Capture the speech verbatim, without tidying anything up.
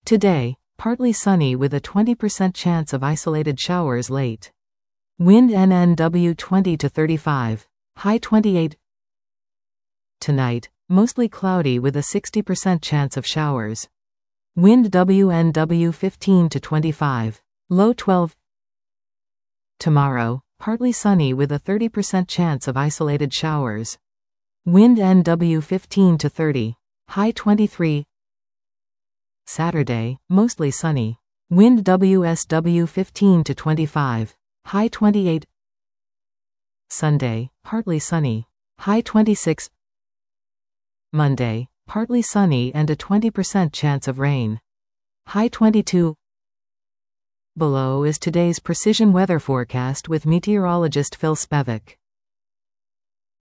Today, partly sunny with a twenty percent chance of isolated showers late. Wind N N W twenty to thirty-five. High twenty-eight. Tonight, mostly cloudy with a sixty percent chance of showers. Wind W N W fifteen to twenty-five. Low twelve. Tomorrow, partly sunny with a thirty percent chance of isolated showers. Wind N W fifteen to thirty. High twenty-three. Saturday, mostly sunny. Wind W S W fifteen to twenty-five. High twenty-eight. Sunday, partly sunny. High twenty-six. Monday, partly sunny and a twenty percent chance of rain. High twenty-two. Below is today's precision weather forecast with meteorologist Phil Spevek.